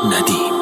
ندیم.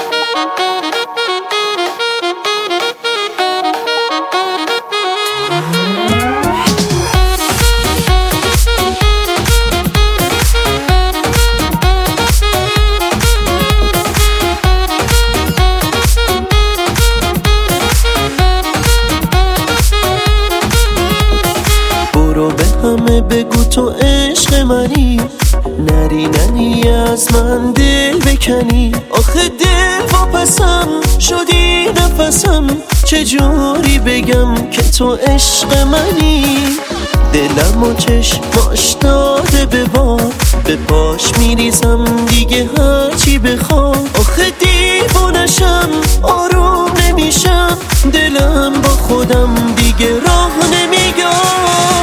برو به همه بگو تو عشق منی، نری از من دل بکنی. آخه دل واپسم شدی نفسم، چجوری بگم که تو عشق منی. دلم و چشماش داده به باد، به پاش میریزم دیگه هرچی بخواد. آخه دیوونشم آروم نمیشم، دلم با خودم دیگه راه نمیگم.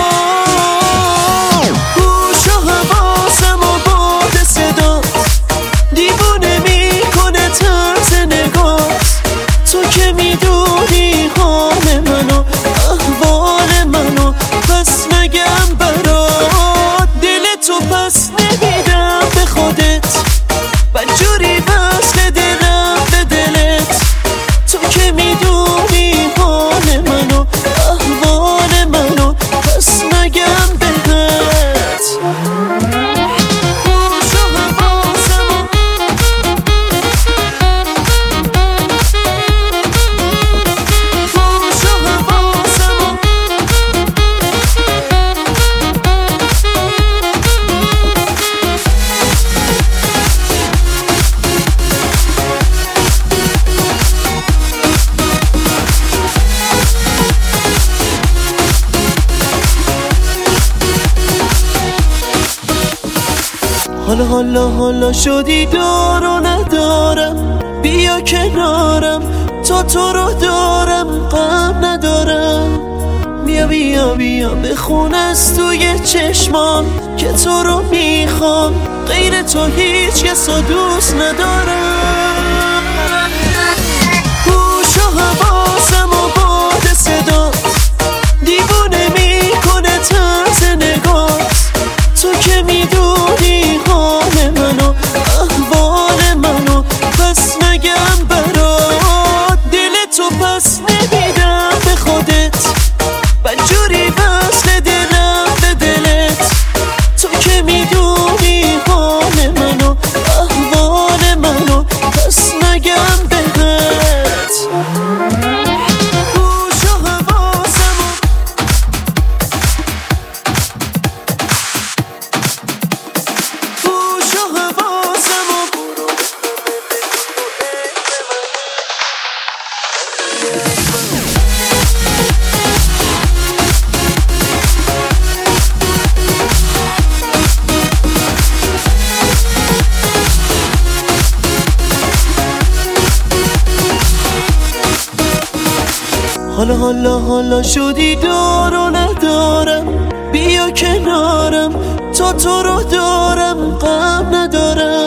حالا شدی دار و ندارم، بیا کنارم تا تو رو دارم غم ندارم. بیا بخون از توی چشمان که تو رو میخوام، غیر تو هیچ کس رو دوست ندارم. گوش و حواسم و باد صدات دیوونه میکنه طرز نگات. تو که میدونی حال منو احوال منو، پس نگم برات دل تو پس نمیدم به خودت. بدجوری وصل دلم به دلت، تو که میدونی حال منو احوال منو، پس نگم بهت. حالا شدی دار و ندارم، بیا کنارم تا تو رو دارم غم ندارم.